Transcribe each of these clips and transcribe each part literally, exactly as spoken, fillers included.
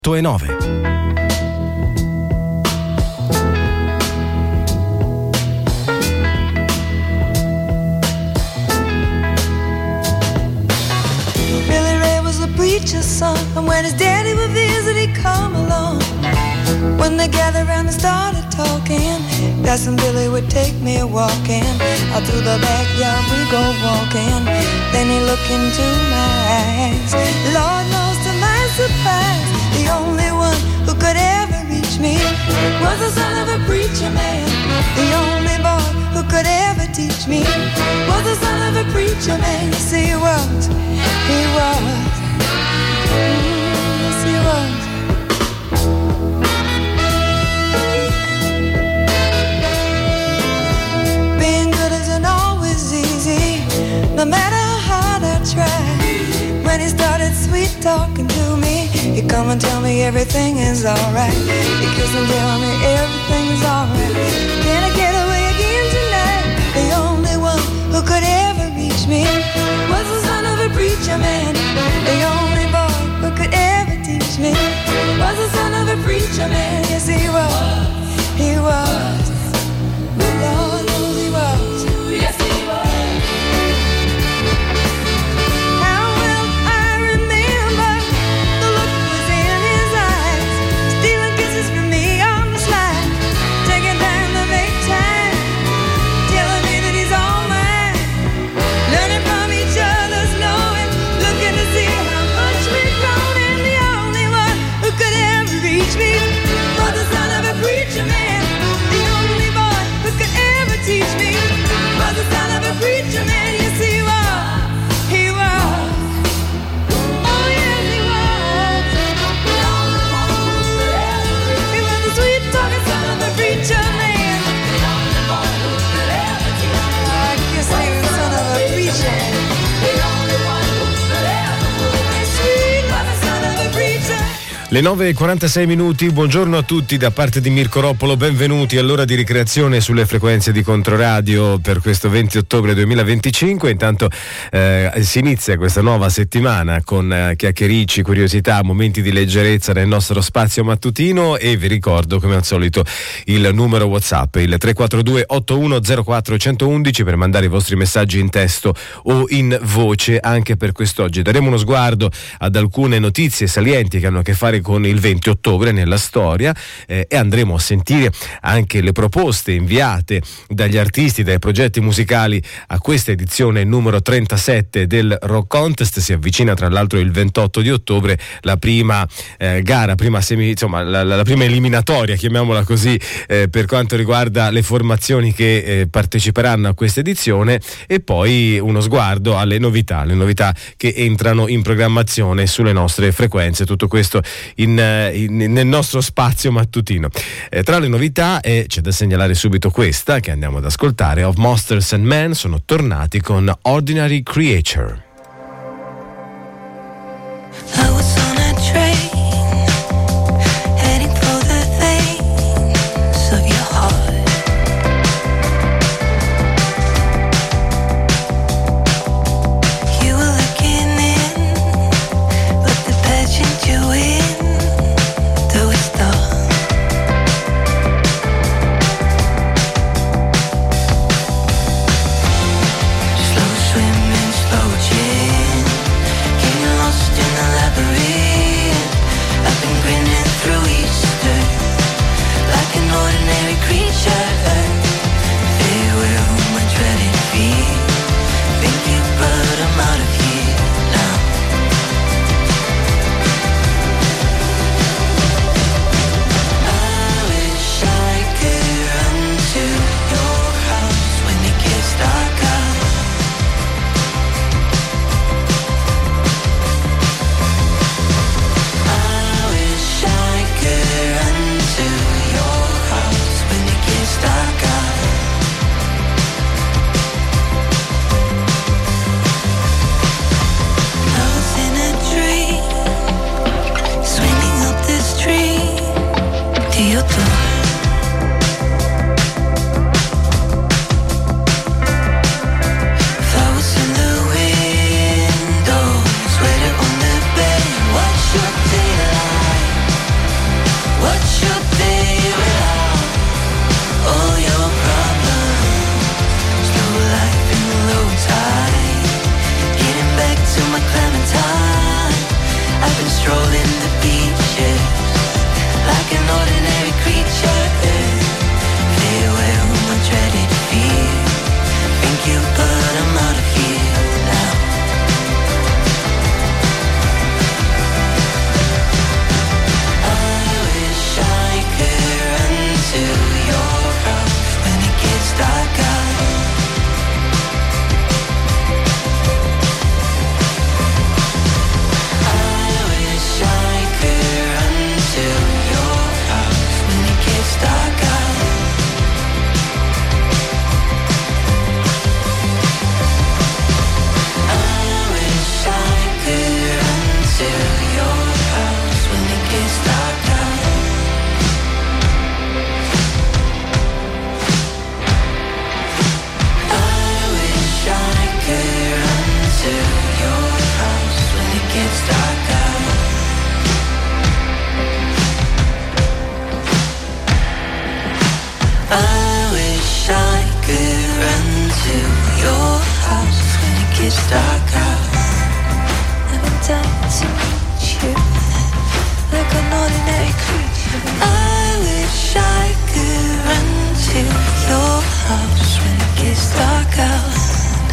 e nove. Billy Ray was a preacher's son, and when his daddy would visit, he'd come along. When they gathered around and started talking, Cousin Billy would take me walking. Out through the backyard we go walking. Then he looked into my eyes. Lord knows to my surprise, the only one who could ever reach me was the son of a preacher man. The only boy who could ever teach me was the son of a preacher man. Yes, he was, he was, mm, yes, he was. Being good isn't always easy, no matter how hard I try. When he started sweet talking to me, he'd come and tell me everything is alright. He'd kiss and tell me everything is alright. Can I get away again tonight? The only one who could ever reach me was the son of a preacher man. The only boy who could ever teach me was the son of a preacher man. Yes, he was, he was. Lord knows he was. Yes, he was. Le nove e quarantasei minuti, buongiorno a tutti da parte di Mirko Roppolo, benvenuti all'ora di ricreazione sulle frequenze di Controradio per questo venti ottobre duemilaventicinque. Intanto eh, si inizia questa nuova settimana con eh, chiacchiericci, curiosità, momenti di leggerezza nel nostro spazio mattutino e vi ricordo come al solito il numero WhatsApp, il tre quattro due otto uno zero quattro uno uno uno per mandare i vostri messaggi in testo o in voce anche per quest'oggi. Daremo uno sguardo ad alcune notizie salienti che hanno a che fare con il venti ottobre nella storia eh, e andremo a sentire anche le proposte inviate dagli artisti, dai progetti musicali a questa edizione numero trentasette del Rock Contest. Si avvicina tra l'altro il ventotto di ottobre la prima eh, gara, prima semi, insomma la, la prima eliminatoria, chiamiamola così, eh, per quanto riguarda le formazioni che eh, parteciperanno a questa edizione e poi uno sguardo alle novità, le novità che entrano in programmazione sulle nostre frequenze. Tutto questo In, in, nel nostro spazio mattutino. Eh, tra le novità eh, c'è da segnalare subito questa che andiamo ad ascoltare. Of Monsters and Men sono tornati con Ordinary Creature. I wish I could run dark out, and I'm dying to meet you like an ordinary creature. I wish I could run to your house when it gets dark out.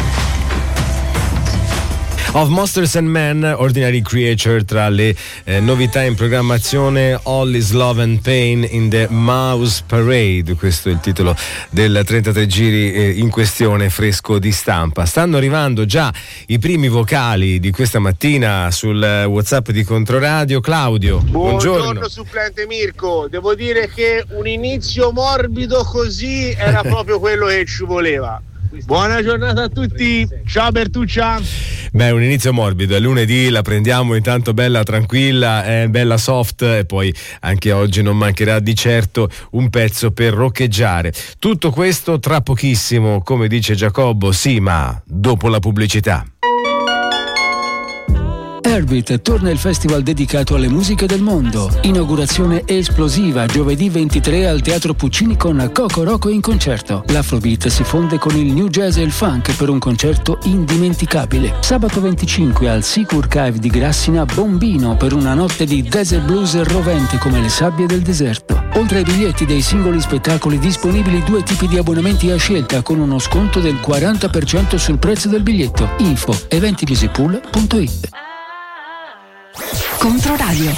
Of Monsters and Men, Ordinary Creature, tra le eh, novità in programmazione. All is Love and Pain in the Mouse Parade, questo è il titolo del trentatré giri eh, in questione, fresco di stampa. Stanno arrivando già i primi vocali di questa mattina sul eh, WhatsApp di Controradio. Claudio, buongiorno. Buongiorno supplente Mirko, devo dire che un inizio morbido così era proprio quello che ci voleva. Buona giornata a tutti, ciao Bertuccia. Beh, un inizio morbido, è lunedì, la prendiamo intanto bella tranquilla, è bella soft, e poi anche oggi non mancherà di certo un pezzo per roccheggiare. Tutto questo tra pochissimo, come dice Giacobbo, sì, ma dopo la pubblicità. Herbit torna il festival dedicato alle musiche del mondo. Inaugurazione esplosiva giovedì ventitré al Teatro Puccini con Coco Rocco in concerto. L'Afrobeat si fonde con il new jazz e il funk per un concerto indimenticabile. Sabato venticinque al Sicur Cave di Grassina, Bombino per una notte di desert blues rovente come le sabbie del deserto. Oltre ai biglietti dei singoli spettacoli disponibili, due tipi di abbonamenti a scelta con uno sconto del quaranta per cento sul prezzo del biglietto. Info eventimusicpool punto it. Controradio.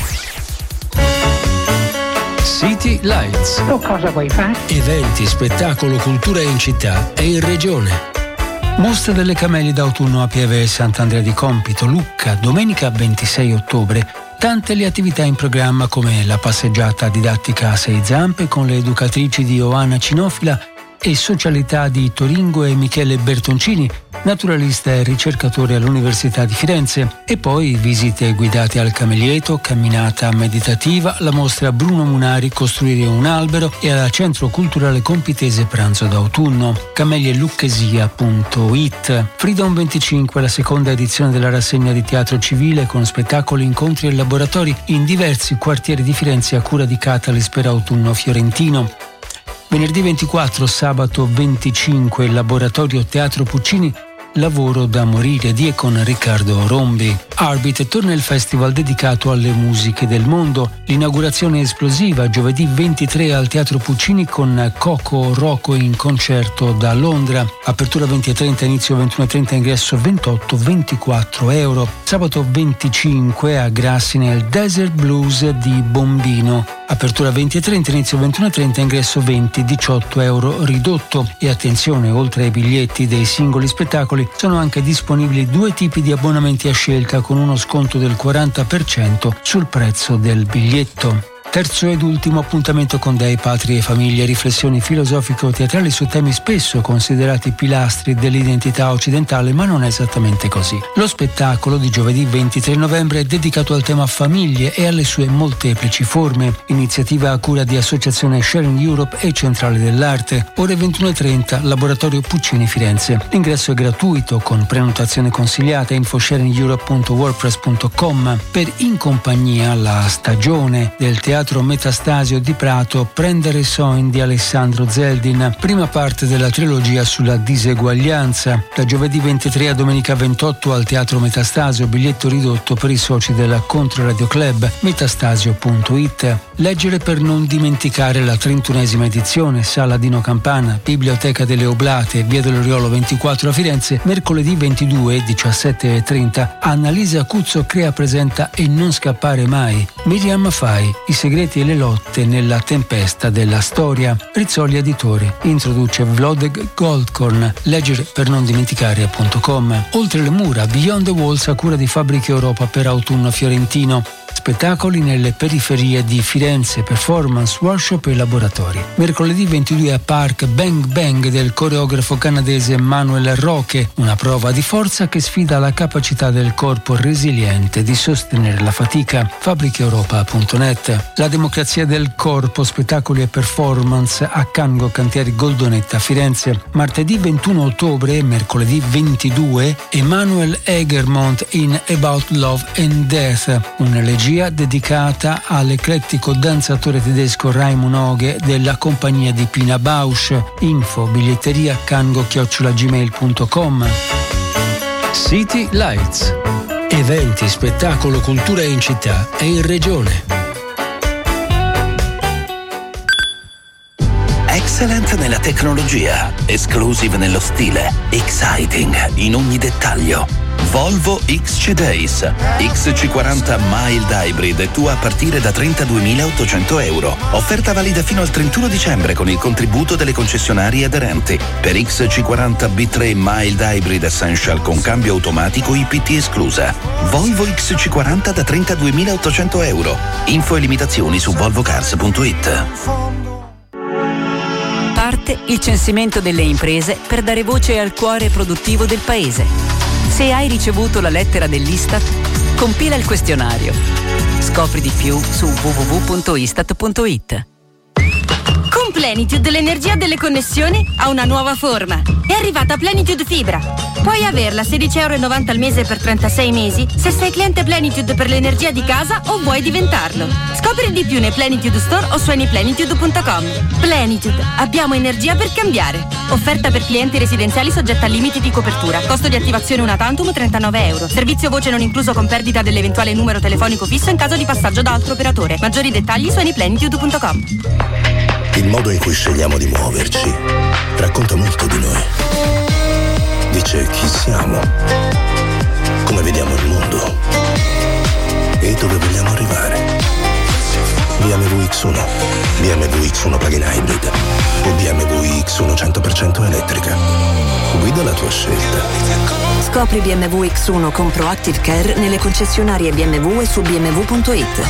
City Lights. Tu cosa vuoi fare? Eventi, spettacolo, cultura in città e in regione. Mostra delle camelie d'autunno a Pieve Sant'Andrea di Compito, Lucca, domenica ventisei ottobre. Tante le attività in programma come la passeggiata didattica a sei zampe con le educatrici di Oana Cinofila e socialità di Toringo e Michele Bertoncini, naturalista e ricercatore all'Università di Firenze, e poi visite guidate al Camelieto, camminata meditativa, la mostra Bruno Munari Costruire un albero e alla Centro Culturale Compitese Pranzo d'autunno. camelielucchesia punto it. Freedom venticinque, la seconda edizione della rassegna di teatro civile con spettacoli, incontri e laboratori in diversi quartieri di Firenze a cura di Catalyst per autunno fiorentino. Venerdì ventiquattro, sabato venticinque, laboratorio Teatro Puccini, Lavoro da morire di e con Riccardo Rombi. Arbit torna il festival dedicato alle musiche del mondo. L'inaugurazione esplosiva giovedì ventitré al Teatro Puccini con Coco Rocco in concerto da Londra. Apertura venti e trenta, inizio ventuno e trenta, ingresso ventotto ventiquattro euro. Sabato venticinque a Grassina il Desert Blues di Bombino. Apertura venti e trenta, inizio ventuno e trenta, ingresso venti diciotto euro ridotto. E attenzione, oltre ai biglietti dei singoli spettacoli sono anche disponibili due tipi di abbonamenti a scelta con uno sconto del quaranta per cento sul prezzo del biglietto. Terzo ed ultimo appuntamento con Dei, Patria e Famiglia, riflessioni filosofico-teatrali su temi spesso considerati pilastri dell'identità occidentale, ma non è esattamente così. Lo spettacolo di giovedì ventitré novembre è dedicato al tema famiglie e alle sue molteplici forme. Iniziativa a cura di Associazione Sharing Europe e Centrale dell'Arte. Ore ventuno e trenta, Laboratorio Puccini Firenze. L'ingresso è gratuito con prenotazione consigliata. info sharing europe punto wordpress punto com. Per In Compagnia, la stagione del teatro Metastasio di Prato, Prendere Soin di Alessandro Zeldin, prima parte della trilogia sulla diseguaglianza. Da giovedì ventitré a domenica ventotto al Teatro Metastasio, biglietto ridotto per i soci della Controradio Club, metastasio punto it. Leggere per non dimenticare la trentunesima edizione, Sala Dino Campana, Biblioteca delle Oblate, Via dell'Oriolo ventiquattro a Firenze, mercoledì ventidue, diciassette e trenta, Annalisa Cuzzo crea, presenta E non scappare mai, Miriam Fai, I segreti e le lotte nella tempesta della storia. Rizzoli Editore introduce Vlodek Goldkorn, leggere per non dimenticare punto com. Oltre le mura, Beyond the Walls a cura di Fabbriche Europa per autunno fiorentino. Spettacoli nelle periferie di Firenze, performance, workshop e laboratori. Mercoledì ventidue a Park Bang Bang del coreografo canadese Manuel Roque, una prova di forza che sfida la capacità del corpo resiliente di sostenere la fatica. fabbriche europa punto net. La democrazia del corpo, spettacoli e performance a Cango Cantieri Goldonetta Firenze. Martedì ventuno ottobre e mercoledì ventidue, Emanuel Egermont in About Love and Death, un'elegia dedicata all'eclettico danzatore tedesco Raimund Oge della compagnia di Pina Bausch. Info biglietteria cango chiocciola gmail punto com. City Lights. Eventi, spettacolo, cultura in città e in regione. Excellent nella tecnologia, exclusive nello stile, exciting in ogni dettaglio. Volvo X C Days. X C quaranta Mild Hybrid tua a partire da trentaduemilaottocento euro. Offerta valida fino al trentuno dicembre con il contributo delle concessionarie aderenti. Per X C quaranta B tre Mild Hybrid Essential con cambio automatico I P T esclusa. Volvo X C quaranta da trentaduemilaottocento euro. Info e limitazioni su volvocars punto it. Parte il censimento delle imprese per dare voce al cuore produttivo del paese. Se hai ricevuto la lettera dell'Istat, compila il questionario. Scopri di più su w w w punto istat punto it. Con Plenitude l'energia delle connessioni ha una nuova forma. È arrivata Plenitude Fibra. Puoi averla a sedici virgola novanta euro al mese per trentasei mesi se sei cliente Plenitude per l'energia di casa o vuoi diventarlo. Scopri di più nei Plenitude Store o su anyplenitude punto com. Plenitude, abbiamo energia per cambiare. Offerta per clienti residenziali soggetta a limiti di copertura. Costo di attivazione una tantum trentanove euro. Servizio voce non incluso con perdita dell'eventuale numero telefonico fisso in caso di passaggio da altro operatore. Maggiori dettagli su anyplenitude punto com. Il modo in cui scegliamo di muoverci racconta molto di noi. Dice chi siamo, come vediamo il mondo e dove vogliamo arrivare. B M W X uno, B M W X uno plug-in hybrid o B M W X uno cento per cento elettrica. Guida la tua scelta. Scopri B M W X uno con Proactive Care nelle concessionarie B M W e su b m w punto it.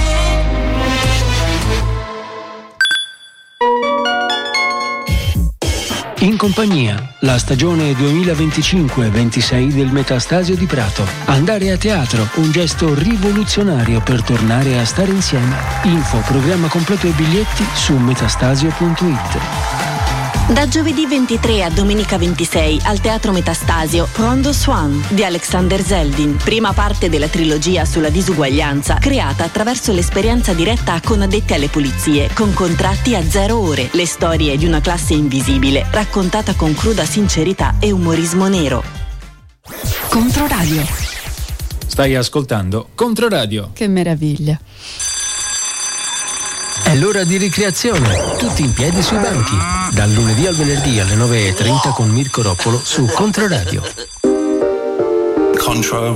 In compagnia, la stagione duemilaventicinque ventisei del Metastasio di Prato. Andare a teatro, un gesto rivoluzionario per tornare a stare insieme. Info, programma completo e biglietti su metastasio punto it. Da giovedì ventitré a domenica ventisei al Teatro Metastasio Prondo Swan di Alexander Zeldin, prima parte della trilogia sulla disuguaglianza creata attraverso l'esperienza diretta con addetti alle pulizie, con contratti a zero ore, le storie di una classe invisibile raccontata con cruda sincerità e umorismo nero. Controradio. Stai ascoltando Controradio. Che meraviglia. È l'ora di ricreazione, tutti in piedi sui banchi. Dal lunedì al venerdì alle nove e trenta con Mirko Roppolo su Controradio. Control.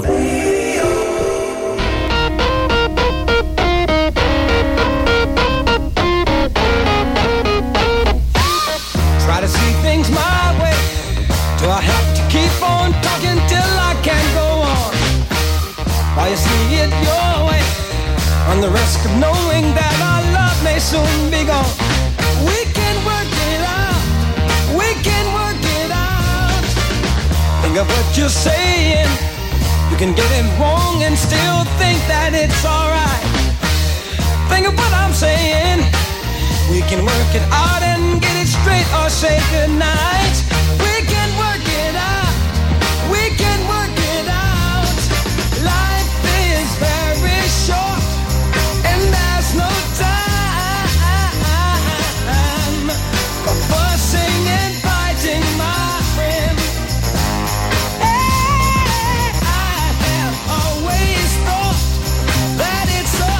Try to see things my way. Do I have to keep on talking till I can't go on? While you see it your way, on the risk of knowing that our love may soon be gone. We can work it out, we can work it out. Think of what you're saying, you can get it wrong and still think that it's alright. Think of what I'm saying, we can work it out and get it straight or say goodnight. We can work it out, we can work it out. Life is very short and there's no time for fussing and fighting, my friend. Hey, I have always thought that it's a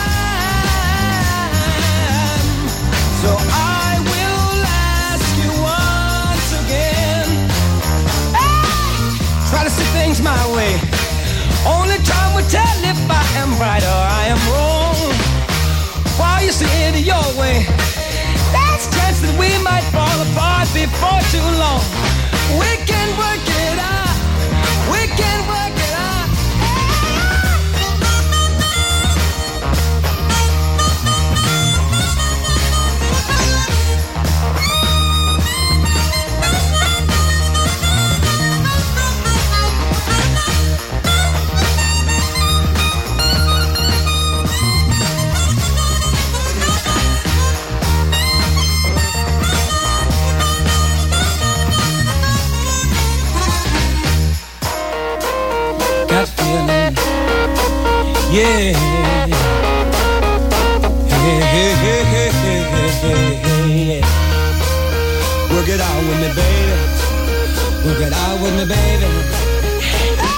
crime, so I will ask you once again. Hey, try to see things my way. Only time will tell if I am right or I am wrong. While you see it your way, there's a chance that we might fall apart before too long. We can work it out, we can work it out. Yeah. Hey, hey, hey, hey, hey, hey, hey. Work it out with me, baby. Work it out with me, baby.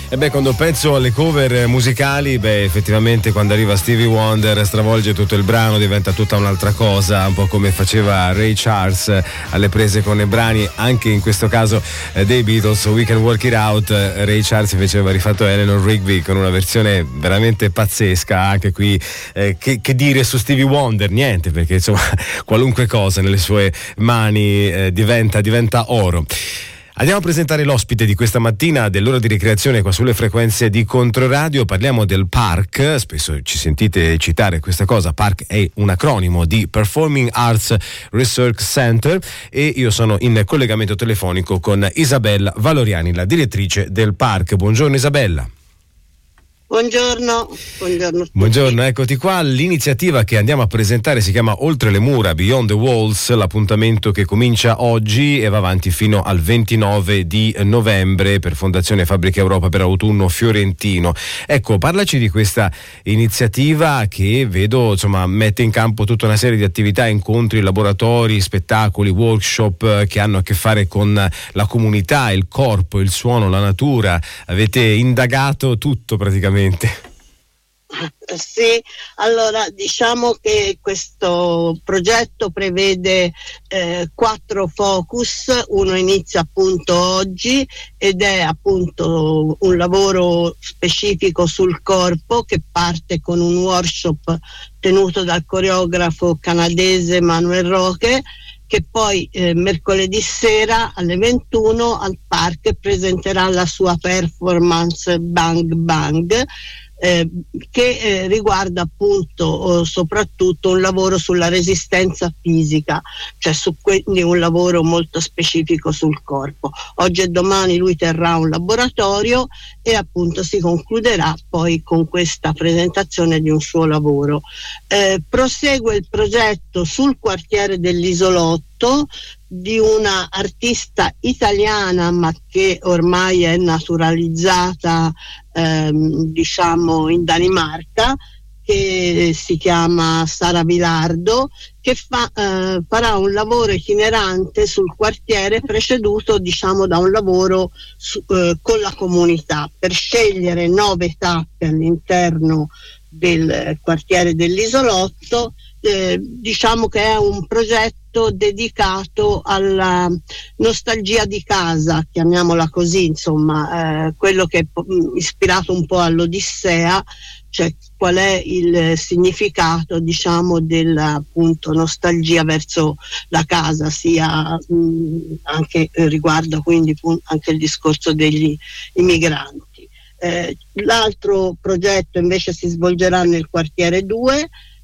E beh, quando penso alle cover musicali, beh, effettivamente quando arriva Stevie Wonder stravolge tutto il brano, diventa tutta un'altra cosa, un po' come faceva Ray Charles alle prese con i brani, anche in questo caso eh, dei Beatles, We Can Work It Out. Ray Charles invece aveva rifatto Eleanor Rigby con una versione veramente pazzesca. Anche qui eh, che, che dire su Stevie Wonder? Niente, perché insomma qualunque cosa nelle sue mani eh, diventa, diventa oro. Andiamo a presentare l'ospite di questa mattina dell'ora di ricreazione qua sulle frequenze di Controradio. Parliamo del PARC, spesso ci sentite citare questa cosa. PARC è un acronimo di Performing Arts Research Center e io sono in collegamento telefonico con Isabella Valoriani, la direttrice del PARC. Buongiorno Isabella. Buongiorno, buongiorno. Buongiorno, eccoti qua. L'iniziativa che andiamo a presentare si chiama Oltre le mura, Beyond the Walls, l'appuntamento che comincia oggi e va avanti fino al ventinove di novembre per Fondazione Fabbrica Europa per Autunno Fiorentino. Ecco, parlaci di questa iniziativa che vedo, insomma, mette in campo tutta una serie di attività, incontri, laboratori, spettacoli, workshop che hanno a che fare con la comunità, il corpo, il suono, la natura. Avete indagato tutto praticamente. Sì, allora diciamo che questo progetto prevede eh, quattro focus. Uno inizia appunto oggi ed è appunto un lavoro specifico sul corpo che parte con un workshop tenuto dal coreografo canadese Manuel Roque, che poi eh, mercoledì sera alle ventuno al Parc presenterà la sua performance Bang Bang, eh, che eh, riguarda appunto eh, soprattutto un lavoro sulla resistenza fisica, cioè su quindi un lavoro molto specifico sul corpo. Oggi e domani lui terrà un laboratorio e appunto si concluderà poi con questa presentazione di un suo lavoro. Eh, prosegue il progetto sul quartiere dell'Isolotto di una artista italiana ma che ormai è naturalizzata ehm, diciamo in Danimarca, che si chiama Sara Vilardo, che fa, eh, farà un lavoro itinerante sul quartiere preceduto diciamo da un lavoro su, eh, con la comunità per scegliere nove tappe all'interno del quartiere dell'Isolotto. Eh, diciamo che è un progetto dedicato alla nostalgia di casa, chiamiamola così, insomma, eh, quello che è ispirato un po' all'Odissea, cioè qual è il significato diciamo della appunto nostalgia verso la casa, sia mh, anche eh, riguardo quindi anche il discorso degli immigranti. Eh, l'altro progetto invece si svolgerà nel quartiere due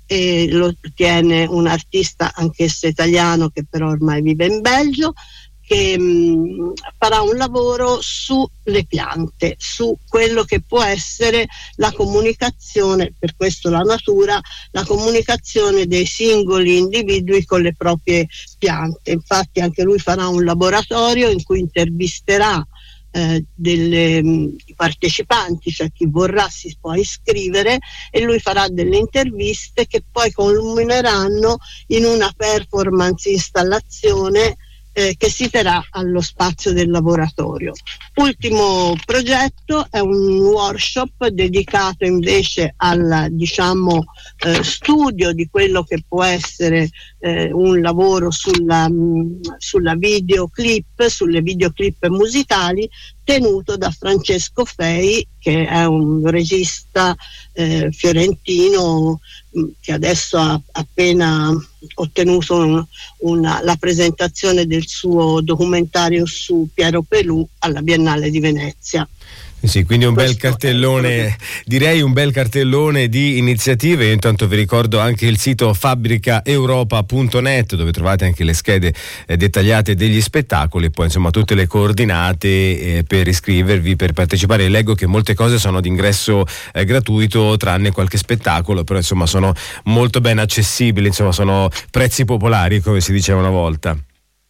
e lo tiene un artista anch'esso italiano che però ormai vive in Belgio, che mh, farà un lavoro sulle piante, su quello che può essere la comunicazione, per questo la natura, la comunicazione dei singoli individui con le proprie piante. Infatti anche lui farà un laboratorio in cui intervisterà Eh, delle mh, partecipanti, cioè chi vorrà si può iscrivere e lui farà delle interviste che poi culmineranno in una performance installazione eh, che si terrà allo spazio del laboratorio. Ultimo progetto è un workshop dedicato invece al diciamo eh, studio di quello che può essere eh, un lavoro sulla, mh, sulla videoclip, sulle videoclip musicali, tenuto da Francesco Fei, che è un regista eh, fiorentino mh, che adesso ha appena ottenuto un, una, la presentazione del suo documentario su Piero Pelù alla Biennale di Venezia. Sì, quindi un Questo bel cartellone, è... direi un bel cartellone di iniziative. Io intanto vi ricordo anche il sito fabbrica europa punto net dove trovate anche le schede eh, dettagliate degli spettacoli e poi insomma tutte le coordinate eh, per iscrivervi, per partecipare. Leggo che molte cose sono d'ingresso eh, gratuito tranne qualche spettacolo, però insomma sono molto ben accessibili, insomma sono prezzi popolari come si diceva una volta.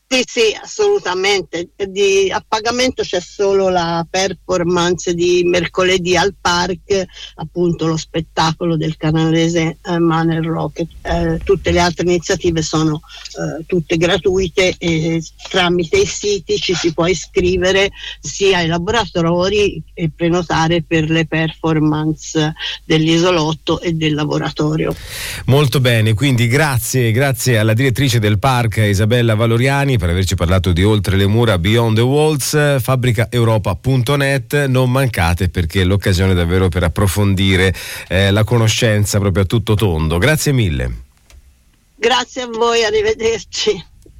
Sì, sì, assolutamente. Di, a pagamento c'è solo la performance di mercoledì al Park, appunto lo spettacolo del canadese eh, Man Rocket. Eh, tutte le altre iniziative sono eh, tutte gratuite e tramite i siti ci si può iscrivere sia ai laboratori e prenotare per le performance dell'isolotto e del laboratorio. Molto bene, quindi grazie, grazie alla direttrice del Park Isabella Valoriani per averci parlato di Oltre le mura, Beyond the Walls. Fabbrica Europa punto net, non mancate perché è l'occasione davvero per approfondire eh, la conoscenza proprio a tutto tondo. Grazie mille. Grazie a voi, arrivederci.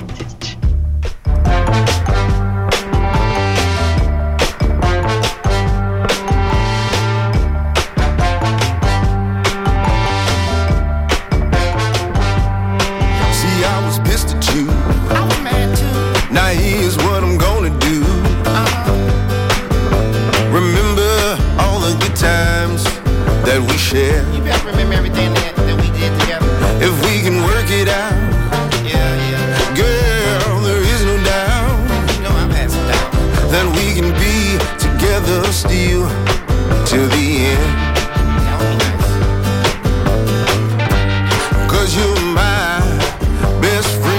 Now here's what I'm gonna do. uh-huh. Remember all the good times that we shared. You better remember everything that, that we did together. If we can work it out, yeah, yeah. Girl, there is no doubt, you know I've had some doubt, that we can be together still till the end. That would be nice. Cause you're my best friend.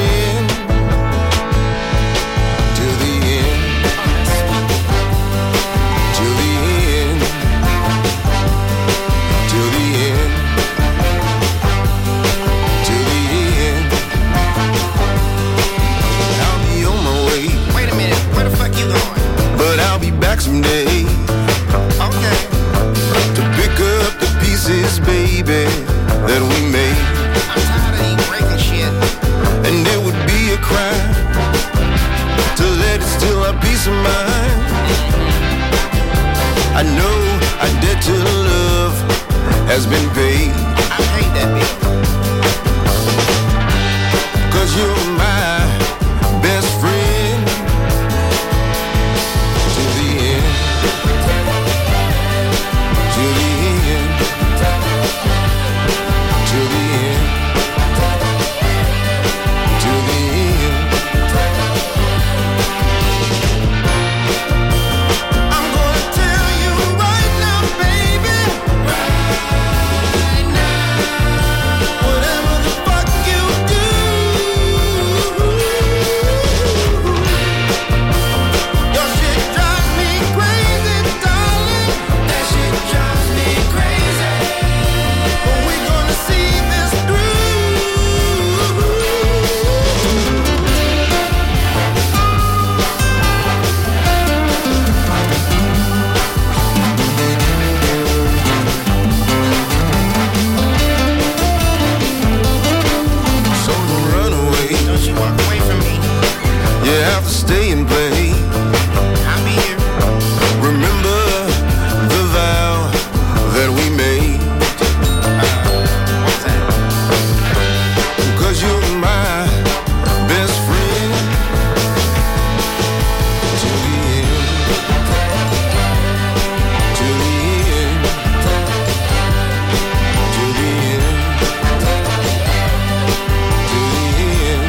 Someday, okay, to pick up the pieces, baby, that we made. I'm tired of you breaking shit, and it would be a crime to let it steal our peace of mind. I know our debt to love has been paid. I paid that bill. Cause you're my best friend. Stay and play. I'll be here. Remember the vow that we made. Uh, what's that? Cause you're my best friend till the end. Till the end. Till the end. Till the end.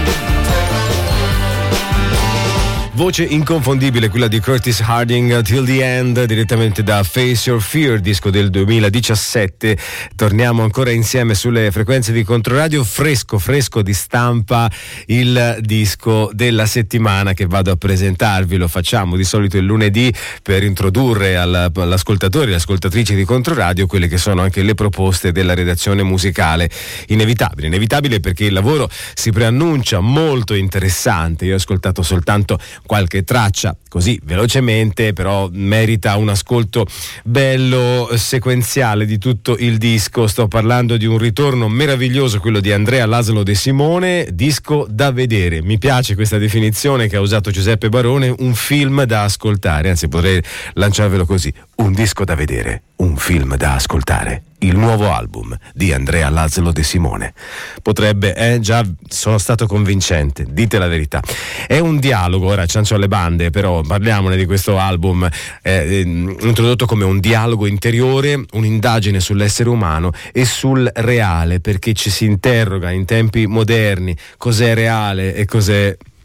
Voce inconfondibile quella di Curtis Harding, Till the End, direttamente da Face Your Fear, disco del duemiladiciassette. Torniamo ancora insieme sulle frequenze di Controradio, fresco fresco di stampa il disco della settimana che vado a presentarvi. Lo facciamo di solito il lunedì per introdurre all'ascoltatore e all'ascoltatrice di Controradio quelle che sono anche le proposte della redazione musicale. Inevitabile, inevitabile perché il lavoro si preannuncia molto interessante. Io ho ascoltato soltanto qualche traccia così velocemente, però merita un ascolto bello, sequenziale di tutto il disco. Sto parlando di un ritorno meraviglioso, quello di Andrea Laszlo De Simone, disco da vedere. Mi piace questa definizione che ha usato Giuseppe Barone, un film da ascoltare, anzi potrei lanciarvelo così: un disco da vedere, un film da ascoltare. Il nuovo album di Andrea Laszlo De Simone. Potrebbe, eh, già sono stato convincente, dite la verità. È un dialogo, ora ciancio alle bande, però parliamone di questo album, eh, introdotto come un dialogo interiore, un'indagine sull'essere umano e sul reale, perché ci si interroga in tempi moderni cos'è reale e cos'è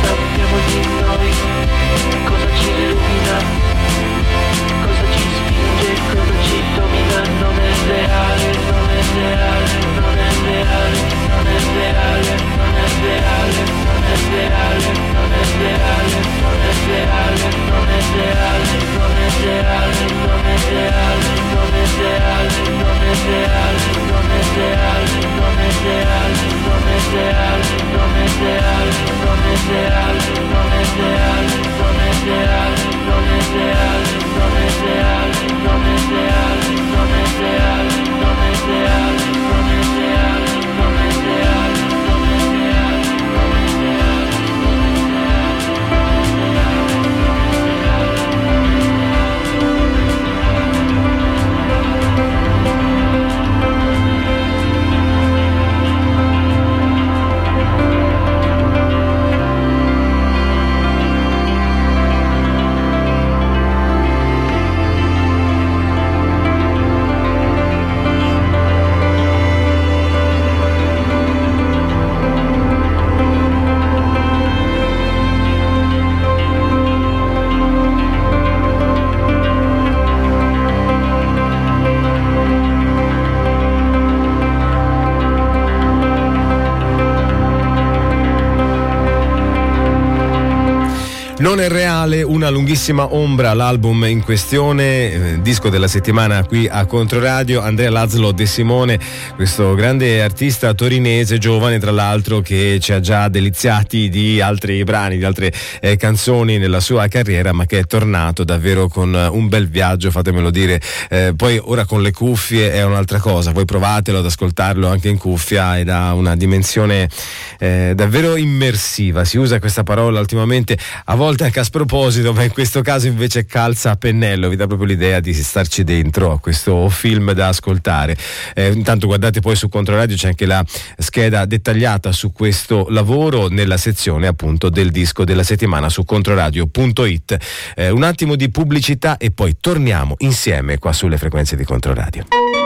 Non è reale, una lunghissima ombra, l'album in questione, eh, disco della settimana qui a Controradio. Andrea Laszlo De Simone, questo grande artista torinese, giovane tra l'altro, che ci ha già deliziati di altri brani, di altre eh, canzoni nella sua carriera, ma che è tornato davvero con un bel viaggio, fatemelo dire. Eh, poi ora con le cuffie è un'altra cosa, voi provatelo ad ascoltarlo anche in cuffia ed ha una dimensione eh, davvero immersiva. Si usa questa parola ultimamente, a volte anche a sproposito, ma in questo caso invece calza a pennello, vi dà proprio l'idea di starci dentro a questo film da ascoltare. Eh, intanto guardate poi su Controradio, c'è anche la scheda dettagliata su questo lavoro nella sezione appunto del disco della settimana su controradio punto it. Eh, un attimo di pubblicità e poi torniamo insieme qua sulle frequenze di Controradio.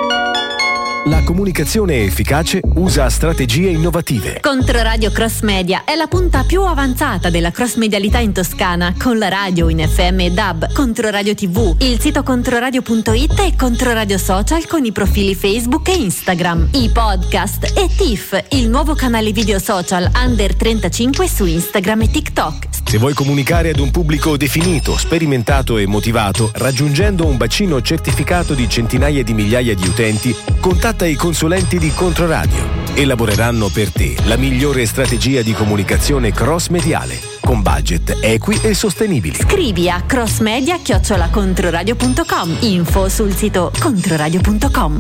La comunicazione efficace usa strategie innovative. Controradio Cross Media è la punta più avanzata della cross medialità in Toscana, con la radio in F M e D A B, Controradio tivù, il sito controradio punto it e Controradio Social con i profili Facebook e Instagram, i podcast e T I F, il nuovo canale video social under trentacinque su Instagram e TikTok. Se vuoi comunicare ad un pubblico definito, sperimentato e motivato, raggiungendo un bacino certificato di centinaia di migliaia di utenti, contatta i consulenti di Controradio. Elaboreranno per te la migliore strategia di comunicazione cross-mediale, con budget equi e sostenibili. Scrivi a crossmedia chiocciola controradio punto com. Info sul sito controradio punto com.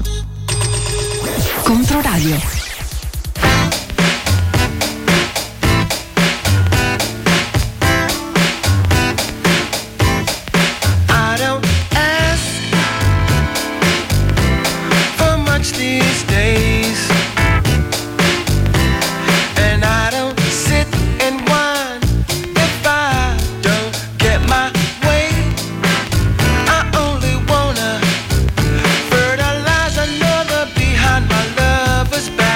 Controradio. Behind my lover's back.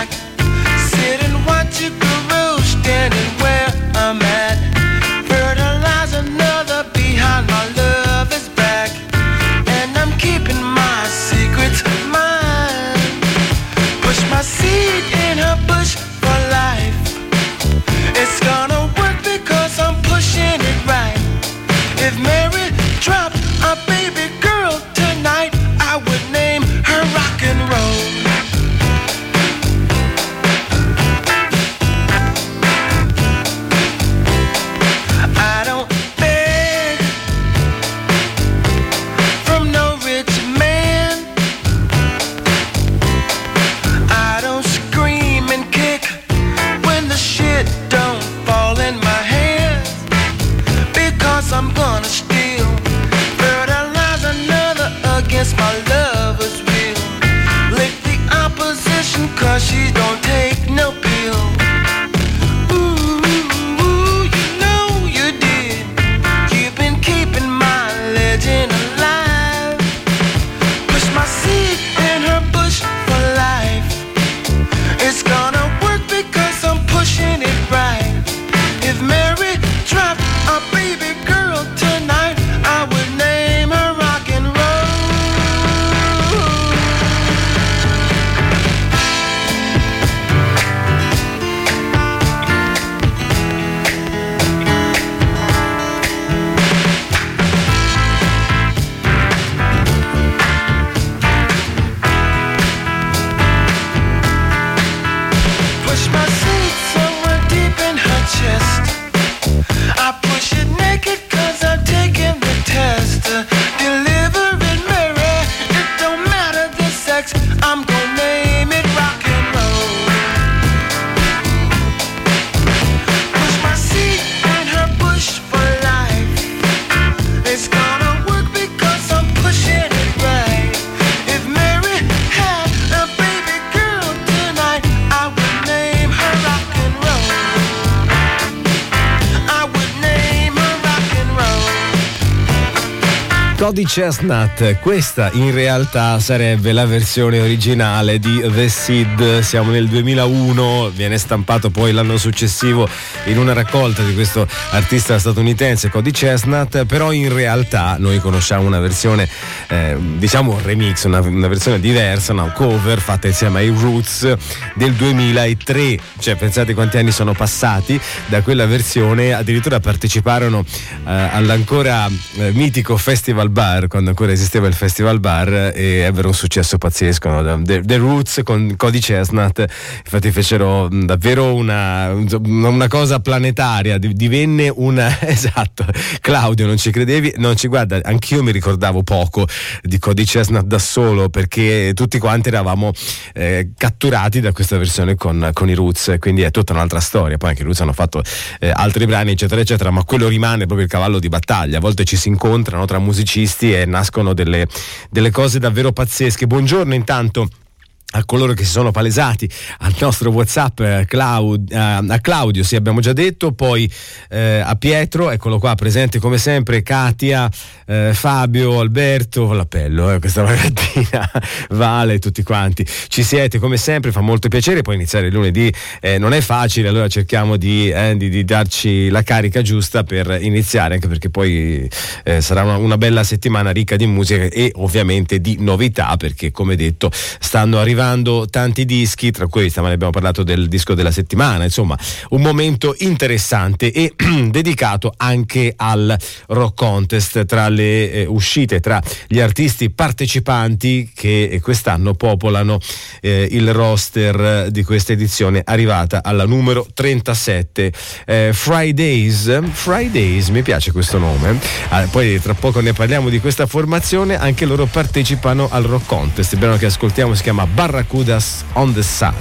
Cody Chestnut, questa in realtà sarebbe la versione originale di The Seed. Siamo nel duemilauno, viene stampato poi l'anno successivo in una raccolta di questo artista statunitense Cody Chestnut, però in realtà noi conosciamo una versione eh, diciamo un remix, una, una versione diversa, una cover fatta insieme ai Roots del duemilatré, cioè pensate quanti anni sono passati da quella versione. Addirittura parteciparono eh, all'ancora eh, mitico Festival Bar, quando ancora esisteva il Festival Bar, e ebbero un successo pazzesco, no? The, The Roots con Cody Chestnut, infatti fecero davvero una, una cosa planetaria, divenne una esatto. Claudio, non ci credevi? Non ci guarda, anch'io mi ricordavo poco di Cody Chestnut da solo, perché tutti quanti eravamo eh, catturati da questa versione con, con i Roots, quindi è tutta un'altra storia. Poi anche i Roots hanno fatto eh, altri brani eccetera eccetera, ma quello rimane proprio il cavallo di battaglia. A volte ci si incontrano tra musicisti e nascono delle, delle cose davvero pazzesche. Buongiorno intanto a coloro che si sono palesati al nostro WhatsApp, eh, Claud- eh, a Claudio, sì, abbiamo già detto, poi eh, a Pietro, eccolo qua presente come sempre, Katia, eh, Fabio, Alberto, l'appello eh, questa mattina, Vale, tutti quanti ci siete come sempre, fa molto piacere. Poi iniziare il lunedì eh, non è facile, allora cerchiamo di, eh, di, di darci la carica giusta per iniziare, anche perché poi eh, sarà una, una bella settimana ricca di musica e ovviamente di novità, perché come detto stanno arrivando tanti dischi, tra cui stamattina abbiamo parlato del disco della settimana, insomma un momento interessante e dedicato anche al Rock Contest, tra le eh, uscite, tra gli artisti partecipanti che quest'anno popolano eh, il roster di questa edizione arrivata alla numero trentasette. eh, Fridays Fridays mi piace questo nome, ah, poi tra poco ne parliamo di questa formazione. Anche loro partecipano al Rock Contest. Il brano che ascoltiamo si chiama Barracudas on the Sun.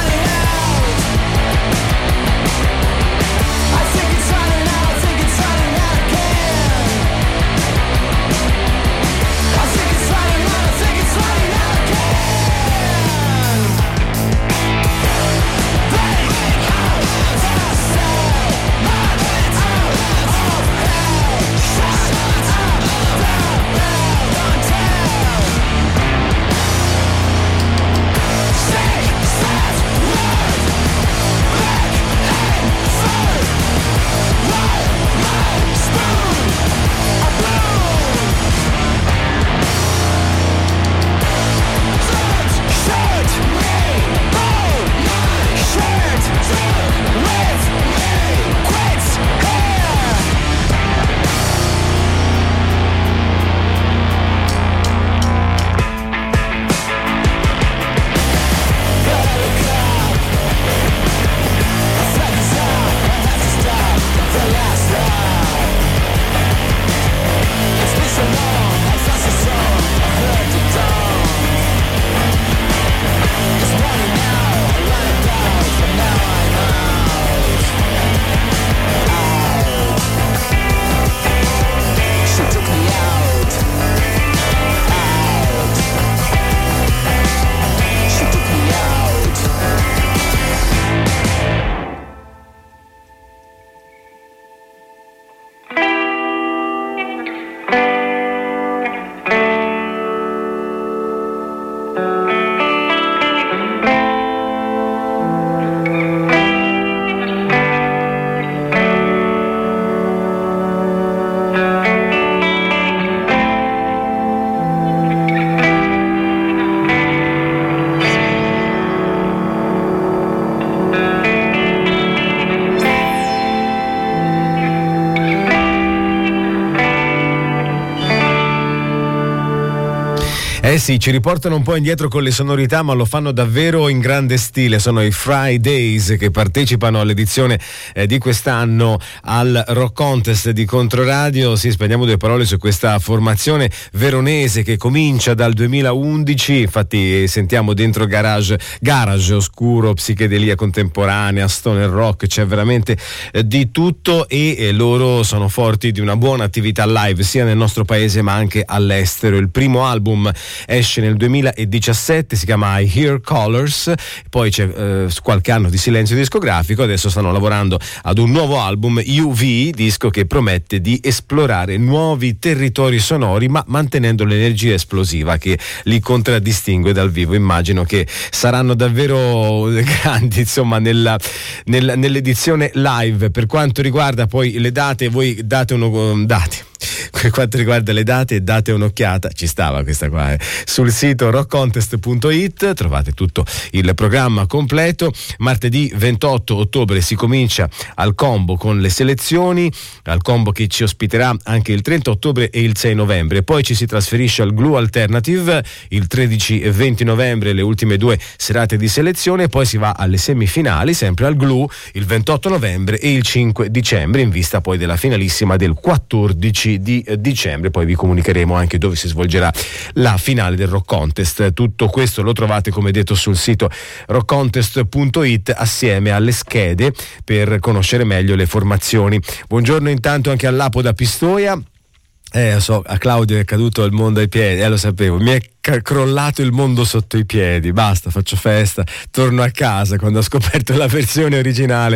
Running out, think it's running Eh sì, ci riportano un po' indietro con le sonorità, ma lo fanno davvero in grande stile. Sono i Fridays che partecipano all'edizione eh, di quest'anno al Rock Contest di Controradio. Sì, spendiamo due parole su questa formazione veronese che comincia dal duemilaundici. Infatti sentiamo dentro garage, garage oscuro, psichedelia contemporanea, stoner rock, c'è veramente eh, di tutto e eh, loro sono forti di una buona attività live sia nel nostro paese ma anche all'estero. Il primo album esce nel duemiladiciassette, si chiama I Hear Colors, poi c'è eh, qualche anno di silenzio discografico, adesso stanno lavorando ad un nuovo album, U V, disco che promette di esplorare nuovi territori sonori ma mantenendo l'energia esplosiva che li contraddistingue dal vivo. Immagino che saranno davvero grandi insomma nella, nella, nell'edizione live. Per quanto riguarda poi le date, voi date uno date per quanto riguarda le date date un'occhiata, ci stava questa qua eh. sul sito rock contest punto it trovate tutto il programma completo. Martedì ventotto ottobre si comincia al Combo con le selezioni, al Combo che ci ospiterà anche il trenta ottobre e il sei novembre, poi ci si trasferisce al Glue Alternative il tredici e venti novembre, le ultime due serate di selezione, poi si va alle semifinali sempre al Glue il ventotto novembre e il cinque dicembre in vista poi della finalissima del quattordici di dicembre. Poi vi comunicheremo anche dove si svolgerà la finale del Rock Contest. Tutto questo lo trovate come detto sul sito rock contest punto it assieme alle schede per conoscere meglio le formazioni. Buongiorno intanto anche all'Apo da Pistoia. Eh, so, a Claudio è caduto il mondo ai piedi, eh lo sapevo, mi è ca- crollato il mondo sotto i piedi, basta, faccio festa, torno a casa quando ho scoperto la versione originale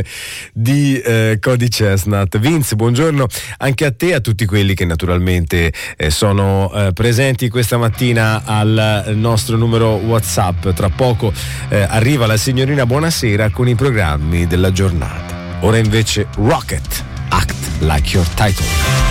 di eh, Cody Chestnut. Vince, buongiorno anche a te, a tutti quelli che naturalmente eh, sono eh, presenti questa mattina al nostro numero WhatsApp. Tra poco eh, arriva la signorina Buonasera con i programmi della giornata. Ora invece Rocket, Act Like Your Title.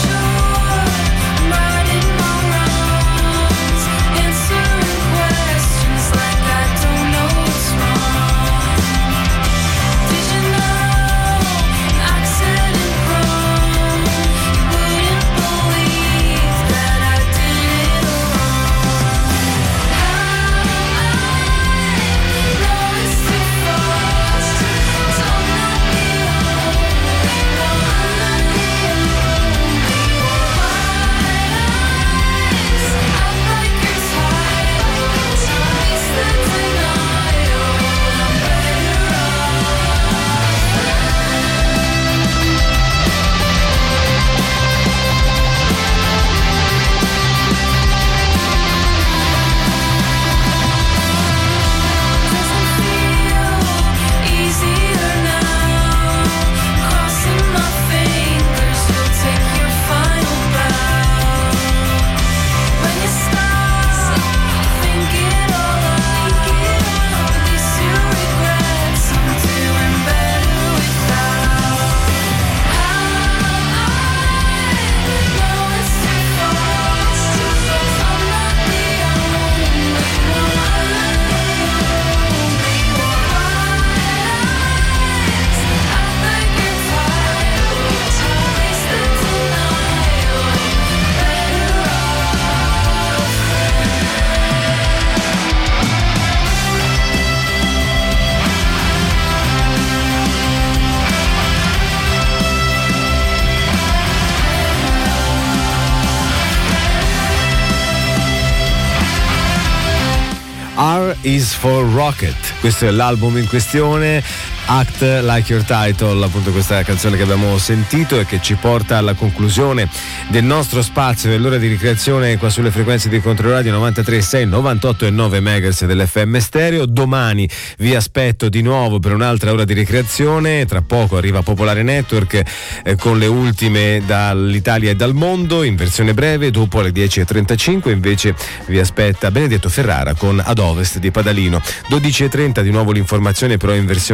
R is for Rocket, questo è l'album in questione, Act Like Your Title, appunto questa canzone che abbiamo sentito e che ci porta alla conclusione del nostro spazio dell'ora di ricreazione qua sulle frequenze di Controradio novantatré virgola sei, novantotto virgola nove megahertz dell'F M stereo. Domani vi aspetto di nuovo per un'altra ora di ricreazione, tra poco arriva Popolare Network eh, con le ultime dall'Italia e dal mondo in versione breve, dopo alle dieci e trentacinque invece vi aspetta Benedetto Ferrara con Ad Ovest di Padalino, dodici e trenta di nuovo l'informazione però in versione estesa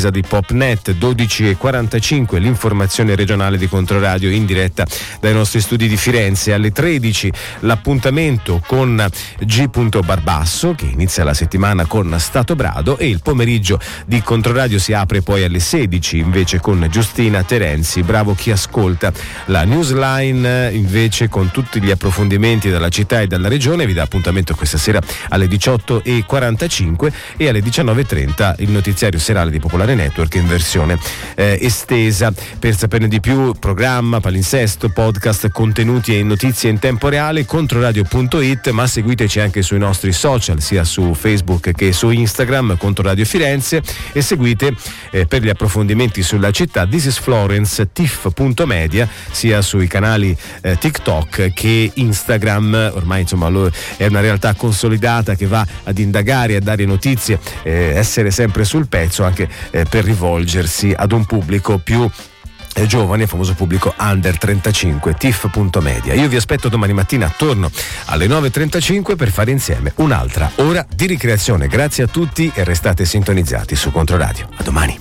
attesa di Popnet. Dodici e quarantacinque l'informazione regionale di Controradio in diretta dai nostri studi di Firenze. Alle tredici l'appuntamento con G. Barbasso, che inizia la settimana con Stato Brado, e il pomeriggio di Controradio si apre poi alle sedici invece con Giustina Terenzi. Bravo chi ascolta. La Newsline invece con tutti gli approfondimenti dalla città e dalla regione vi dà appuntamento questa sera alle diciotto e quarantacinque, e alle diciannove e trenta il notiziario serale di Popolare Network in versione eh, estesa. Per saperne di più, programma, palinsesto, podcast, contenuti e notizie in tempo reale, controradio punto it, ma seguiteci anche sui nostri social, sia su Facebook che su Instagram, Controradio Firenze, e seguite eh, per gli approfondimenti sulla città This is Florence, tif punto media, sia sui canali eh, TikTok che Instagram. Ormai insomma lo, è una realtà consolidata che va ad indagare, a dare notizie, eh, essere sempre sul pezzo anche eh, per rivolgersi ad un pubblico più eh, giovane, il famoso pubblico under trentacinque, tif punto media. Io vi aspetto domani mattina attorno alle nove e trentacinque per fare insieme un'altra ora di ricreazione. Grazie a tutti e restate sintonizzati su Controradio. A domani.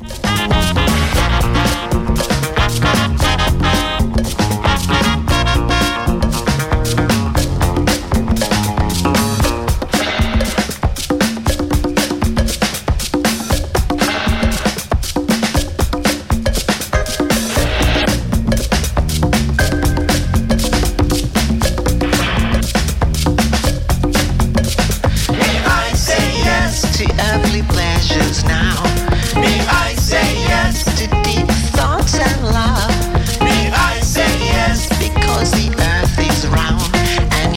Earthly pleasures now. May I